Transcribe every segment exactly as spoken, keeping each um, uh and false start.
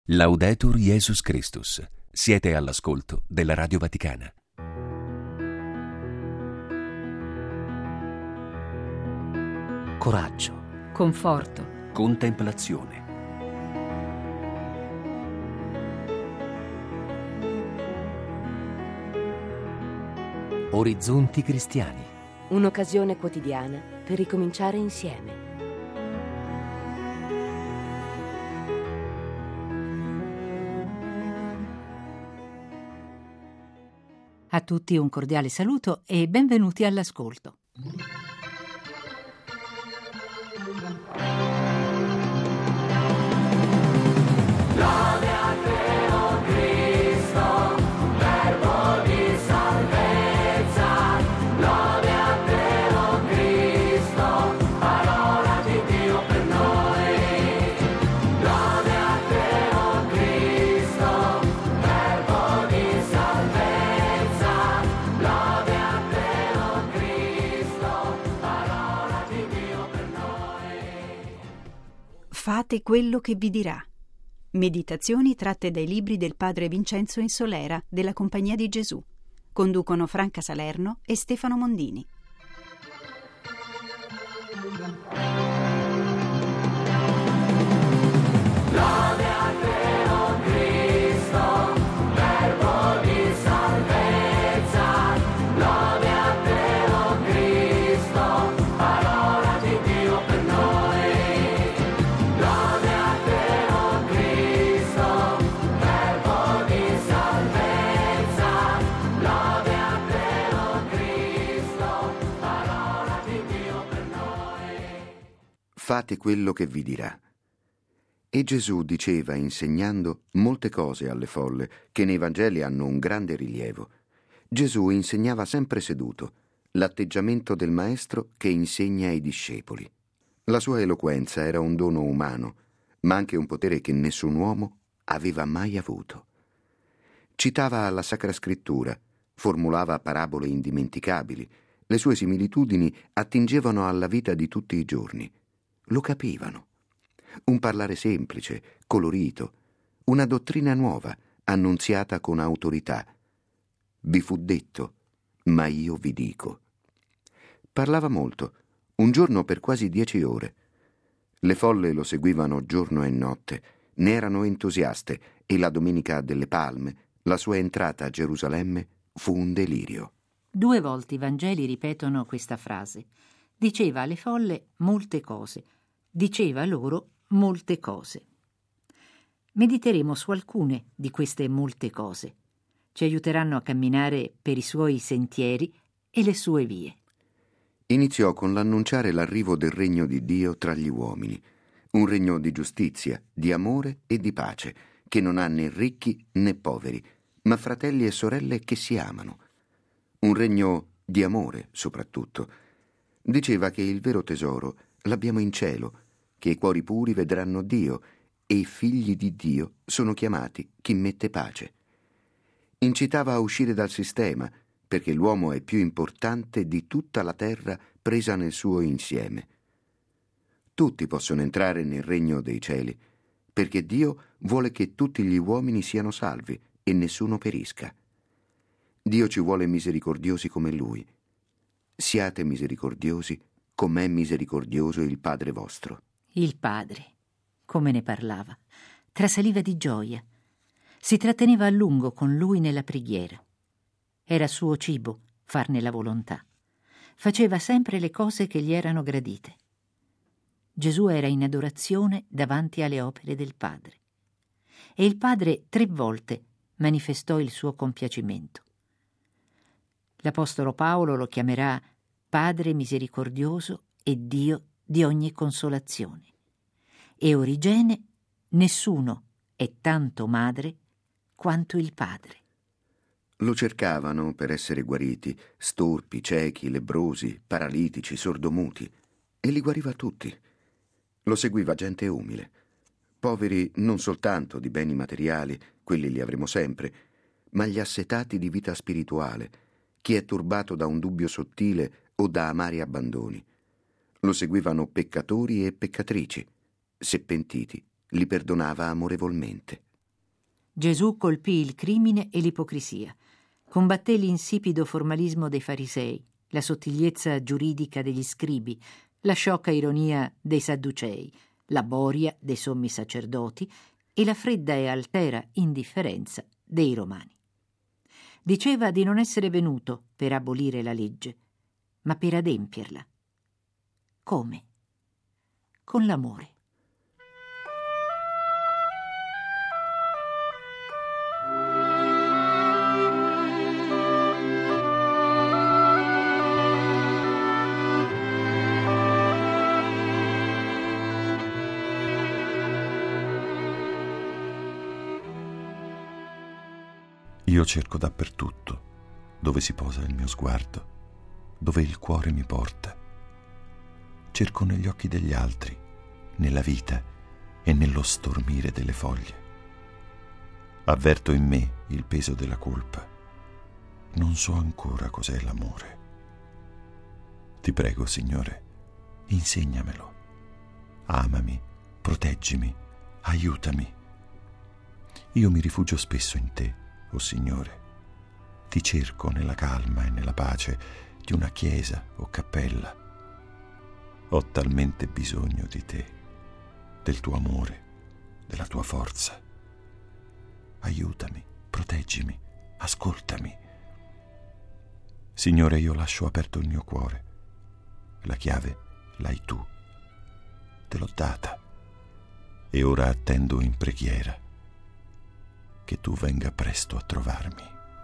Laudetur Jesus Christus. Siete all'ascolto della Radio Vaticana. Coraggio, conforto, Contemplazione. orizzonti cristiani. un'occasione quotidiana per ricominciare insieme. A tutti un cordiale saluto e benvenuti all'ascolto. Lode a te, o Cristo, verbo di salvezza. Lode a te, o Cristo, parola di Dio per noi. Lode a te, o Cristo, verbo di salvezza. Lode a te, o Cristo, parola di Dio per noi. Fate quello che vi dirà. Meditazioni tratte dai libri del padre Vincenzo Insolera della Compagnia di Gesù. Conducono Franca Salerno e Stefano Mondini. Lode a te, o Cristo, verbo di salvezza. Lode a te, o Cristo, parola di Dio per noi. Lode a te, o Cristo, verbo di salvezza. Lode a te, o Cristo, parola di Dio per noi. Fate quello che vi dirà. E Gesù diceva, insegnando, molte cose alle folle, che nei Vangeli hanno un grande rilievo. Gesù insegnava sempre seduto, l'atteggiamento del maestro che insegna ai discepoli. La sua eloquenza era un dono umano, ma anche un potere che nessun uomo aveva mai avuto. Citava la Sacra Scrittura, formulava parabole indimenticabili, le sue similitudini attingevano alla vita di tutti i giorni. Lo capivano. Un parlare semplice, colorito, una dottrina nuova, annunziata con autorità. Vi fu detto, ma io vi dico. Parlava molto, un giorno per quasi dieci ore. Le folle lo seguivano giorno e notte, ne erano entusiaste e la Domenica delle Palme, la sua entrata a Gerusalemme, fu un delirio. Due volte i Vangeli ripetono questa frase. Diceva alle folle molte cose. Diceva loro molte cose. Mediteremo su alcune di queste molte cose. Ci aiuteranno a camminare per i suoi sentieri e le sue vie. Iniziò con l'annunciare l'arrivo del regno di Dio tra gli uomini, un regno di giustizia, di amore e di pace, che non ha né ricchi né poveri, ma fratelli e sorelle che si amano. Un regno di amore, soprattutto. Diceva che il vero tesoro l'abbiamo in cielo, che i cuori puri vedranno Dio e i figli di Dio sono chiamati chi mette pace. Incitava a uscire dal sistema, perché l'uomo è più importante di tutta la terra presa nel suo insieme. Tutti possono entrare nel regno dei cieli, perché Dio vuole che tutti gli uomini siano salvi e nessuno perisca. Dio ci vuole misericordiosi come Lui. Siate misericordiosi com'è misericordioso il Padre vostro. Il padre, come ne parlava, trasaliva di gioia. Si tratteneva a lungo con lui nella preghiera. Era suo cibo farne la volontà. Faceva sempre le cose che gli erano gradite. Gesù era in adorazione davanti alle opere del Padre. E il Padre tre volte manifestò il suo compiacimento. L'Apostolo Paolo lo chiamerà Padre misericordioso e Dio di ogni consolazione. E Origene, nessuno è tanto madre quanto il Padre. Lo cercavano per essere guariti, storpi, ciechi, lebbrosi, paralitici, sordomuti, e li guariva tutti. Lo seguiva gente umile, poveri non soltanto di beni materiali, quelli li avremo sempre, ma gli assetati di vita spirituale, chi è turbato da un dubbio sottile o da amari abbandoni. Lo seguivano peccatori e peccatrici. Se pentiti, li perdonava amorevolmente. Gesù colpì il crimine e l'ipocrisia, combatté l'insipido formalismo dei farisei, la sottigliezza giuridica degli scribi, la sciocca ironia dei sadducei, la boria dei sommi sacerdoti e la fredda e altera indifferenza dei romani. Diceva di non essere venuto per abolire la legge, ma per adempierla. Come? Con l'amore. Io cerco dappertutto, dove si posa il mio sguardo, dove il cuore mi porta. Cerco negli occhi degli altri, nella vita e nello stormire delle foglie. Avverto in me il peso della colpa. Non so ancora cos'è l'amore. Ti prego, Signore, insegnamelo. Amami, proteggimi, aiutami. Io mi rifugio spesso in te, o Signore. Ti cerco nella calma e nella pace di una chiesa o cappella. Ho talmente bisogno di te, del tuo amore, della tua forza. Aiutami, proteggimi, ascoltami. Signore, io lascio aperto il mio cuore. La chiave l'hai tu. Te l'ho data. E ora attendo in preghiera che tu venga presto a trovarmi.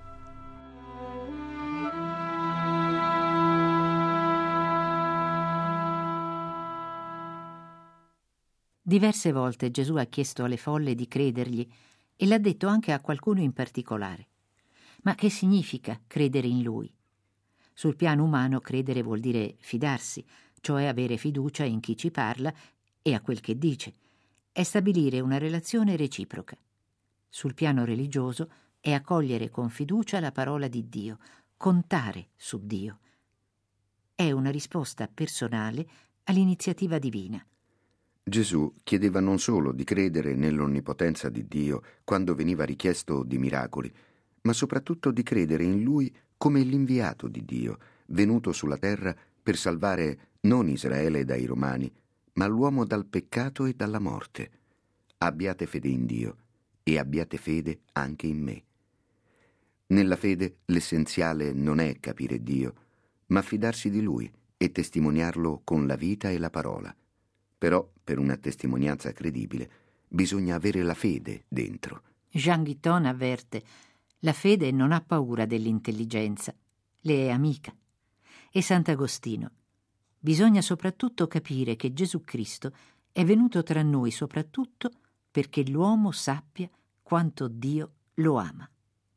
Diverse volte Gesù ha chiesto alle folle di credergli e l'ha detto anche a qualcuno in particolare. Ma che significa credere in Lui? Sul piano umano credere vuol dire fidarsi, cioè avere fiducia in chi ci parla e a quel che dice. È stabilire una relazione reciproca. Sul piano religioso è accogliere con fiducia la parola di Dio, contare su Dio. È una risposta personale all'iniziativa divina. Gesù chiedeva non solo di credere nell'onnipotenza di Dio quando veniva richiesto di miracoli, ma soprattutto di credere in Lui come l'inviato di Dio, venuto sulla terra per salvare non Israele dai Romani, ma l'uomo dal peccato e dalla morte. Abbiate fede in Dio e abbiate fede anche in me. Nella fede l'essenziale non è capire Dio, ma fidarsi di Lui e testimoniarlo con la vita e la parola. Però, per una testimonianza credibile, bisogna avere la fede dentro. Jean Guitton avverte: la fede non ha paura dell'intelligenza, le è amica. E Sant'Agostino: bisogna soprattutto capire che Gesù Cristo è venuto tra noi soprattutto perché l'uomo sappia quanto Dio lo ama.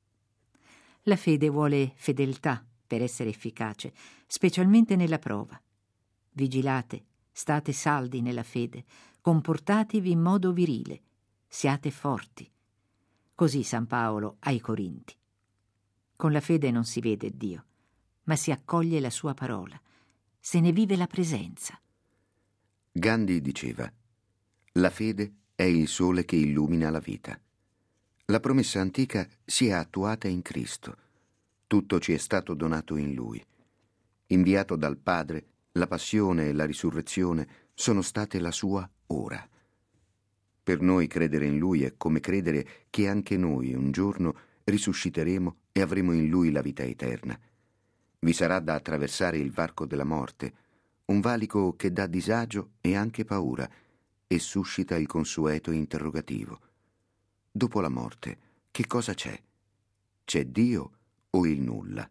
La fede vuole fedeltà per essere efficace, specialmente nella prova. Vigilate, state saldi nella fede, comportatevi in modo virile, siate forti. Così San Paolo ai Corinti. Con la fede non si vede Dio, ma si accoglie la sua parola, se ne vive la presenza. Gandhi diceva: la fede è il sole che illumina la vita. La promessa antica si è attuata in Cristo. Tutto ci è stato donato in Lui. Inviato dal Padre, la passione e la risurrezione sono state la sua ora. Per noi credere in Lui è come credere che anche noi un giorno risusciteremo e avremo in Lui la vita eterna. Vi sarà da attraversare il varco della morte, un valico che dà disagio e anche paura e suscita il consueto interrogativo. Dopo la morte, che cosa c'è? C'è Dio o il nulla?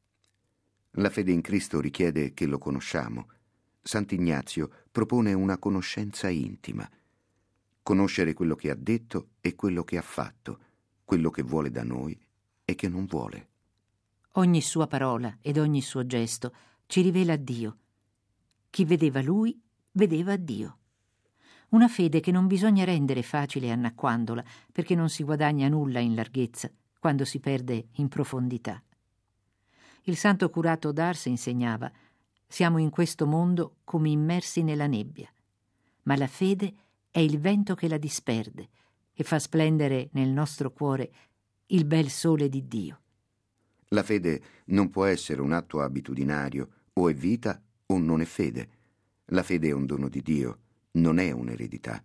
La fede in Cristo richiede che lo conosciamo. Sant'Ignazio propone una conoscenza intima. Conoscere quello che ha detto e quello che ha fatto, quello che vuole da noi e che non vuole. Ogni sua parola ed ogni suo gesto ci rivela Dio. Chi vedeva Lui, vedeva Dio. Una fede che non bisogna rendere facile annacquandola, perché non si guadagna nulla in larghezza quando si perde in profondità. Il santo curato d'Ars insegnava: siamo in questo mondo come immersi nella nebbia, ma la fede è il vento che la disperde, e fa splendere nel nostro cuore il bel sole di Dio. La fede non può essere un atto abitudinario, o è vita o non è fede. La fede è un dono di Dio, non è un'eredità.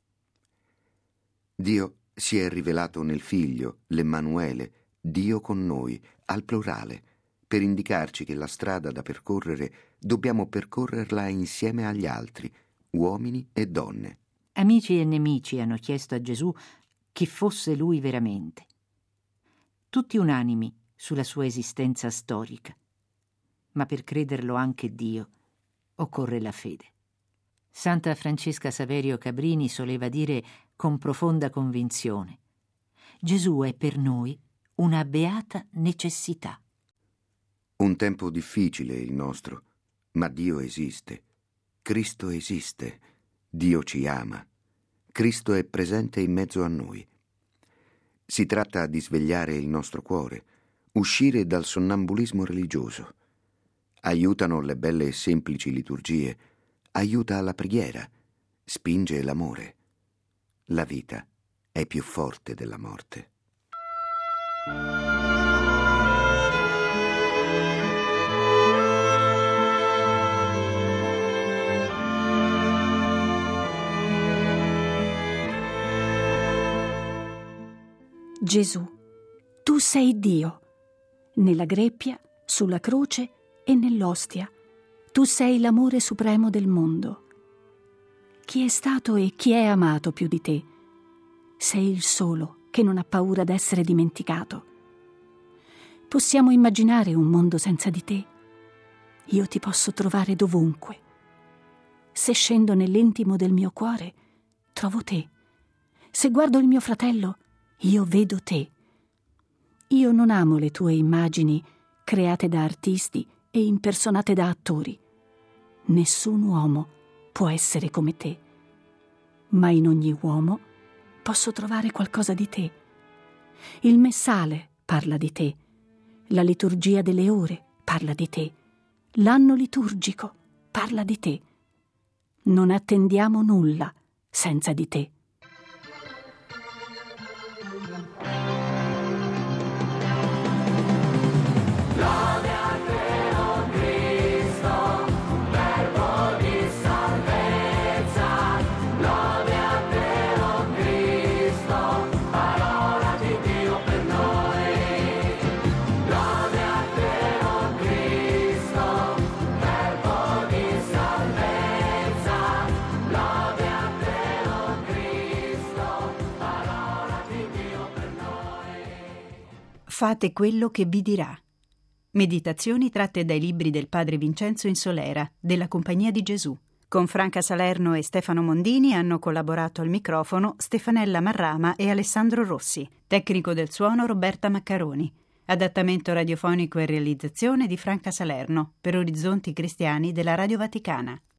Dio si è rivelato nel Figlio, l'Emmanuele, Dio con noi, al plurale, per indicarci che la strada da percorrere dobbiamo percorrerla insieme agli altri, uomini e donne. Amici e nemici hanno chiesto a Gesù chi fosse lui veramente. Tutti unanimi sulla sua esistenza storica. Ma per crederlo anche Dio occorre la fede. Santa Francesca Saverio Cabrini soleva dire con profonda convinzione: Gesù è per noi una beata necessità. Un tempo difficile il nostro, ma Dio esiste. Cristo esiste. Dio ci ama. Cristo è presente in mezzo a noi. Si tratta di svegliare il nostro cuore, uscire dal sonnambulismo religioso. Aiutano le belle e semplici liturgie, aiuta la preghiera, spinge l'amore. La vita è più forte della morte. Gesù, tu sei Dio, nella greppia, sulla croce e nell'ostia. Tu sei l'amore supremo del mondo. Chi è stato e chi è amato più di te? Sei il solo che non ha paura d'essere dimenticato. Possiamo immaginare un mondo senza di te? Io ti posso trovare dovunque. Se scendo nell'intimo del mio cuore, trovo te. Se guardo il mio fratello, io vedo te. Io non amo le tue immagini create da artisti e impersonate da attori. Nessun uomo può essere come te, ma in ogni uomo posso trovare qualcosa di te. Il messale parla di te, la liturgia delle ore parla di te, l'anno liturgico parla di te. Non attendiamo nulla senza di te. Fate quello che vi dirà. Meditazioni tratte dai libri del padre Vincenzo Insolera, della Compagnia di Gesù. Con Franca Salerno e Stefano Mondini hanno collaborato al microfono Stefanella Marrama e Alessandro Rossi. Tecnico del suono Roberta Maccaroni. Adattamento radiofonico e realizzazione di Franca Salerno per Orizzonti Cristiani della Radio Vaticana.